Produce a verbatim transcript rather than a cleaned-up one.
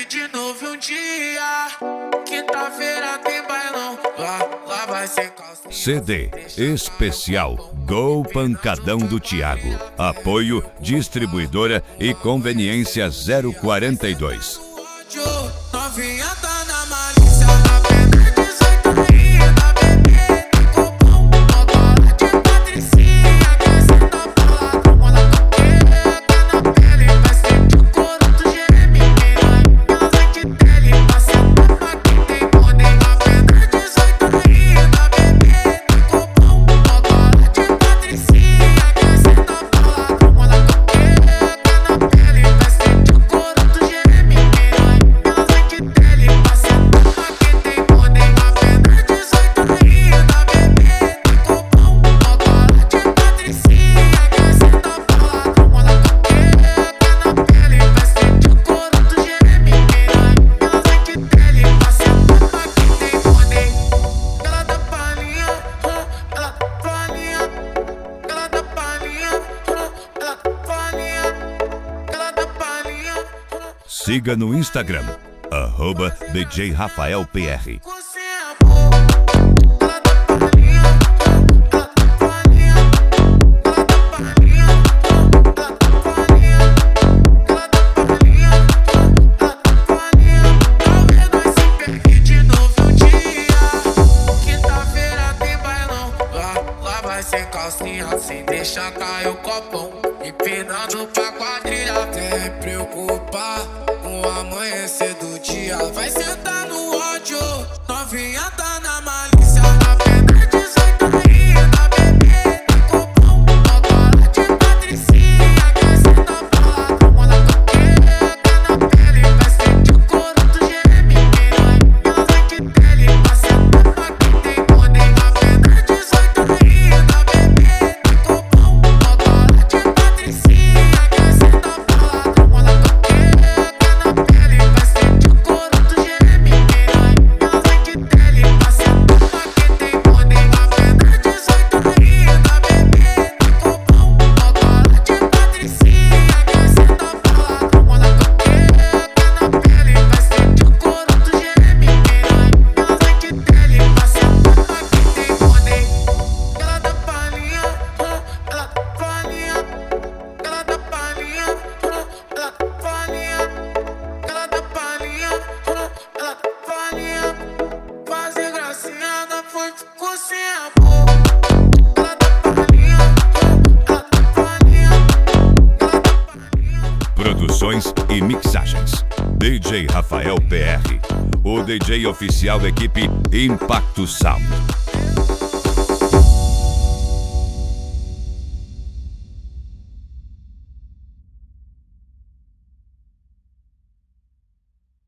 de novo um dia. Quinta-feira tem bailão, lá, lá vai ser calcinha. C D especial Gol Pancadão do Thiago. Apoio Distribuidora e Conveniência zero quarenta e dois. Novinha tá na malícia, apenas dezoito ainda, bebê tem cupom, motora de patricinha, descendo a balada, mola coqueca na pele, vai sentir o couro do geme, piranha, ela vai te dele, passa pra quem tem poder, apenas dezoito ainda, bebê tem cupom, motora de patricinha, descendo a balada, mola coqueca na pele, vai sentir o couro do geme, piranha, ela vai te dele, passa pra quem tem poder, apenas dezoito ainda, bebê tem cupom, motora de patricinha, descendo a balada, mola coqueca na pele, vai sentir o couro do geme, piranha, ela vai te dele, passa pra quem tem poder. Ela dá palhinha, ela dá palhinha, ela dá palhinha, ela dá palhinha, ela dá palhinha. Siga no Instagram, arroba D J Rafael P R. Você é boa, ela dá palhinha, ela dá palhinha, ela dá palhinha, ela dá palhinha, ela dá palhinha, ela dá palhinha. Talvez nós se perca de novo um dia. Quinta-feira tem bailão, lá, lá vai ser calcinha, sem deixar cair o copão, empinando pra quadrilha, até preocupar com o amanhecer do dia. Vai sentar no ódio, novinha tá na malícia, apenas dezoito ainda, bebê tem cupom, motora de patricinha, descendo a balada, mola coqueca na pele, vai sentir o couro do geme, piranha, ela vai te dele, passa pra quem tem poder, apenas dezoito ainda, bebê tem cupom, motora de patricinha, descendo a balada, mola coqueca na pele, vai sentir o couro do geme, piranha, ela vai te dele, passa pra quem tem poder, apenas dezoito ainda, bebê tem cupom, motora de patricinha, descendo a balada, mola coqueca na pele, vai sentir o couro do geme, piranha, ela vai te dele, passa pra quem tem poder. Ela dá palhinha, ela dá palhinha, ela dá palhinha, ela dá palhinha, ela dá palhinha, ela dá palhinha. Fazer gracinha não foi ficou sem amor. Ela dá palhinha, ela dá palhinha, ela dá palhinha. Produções e mixagens D J Rafael P R. O D J oficial equipe Impacto Sound.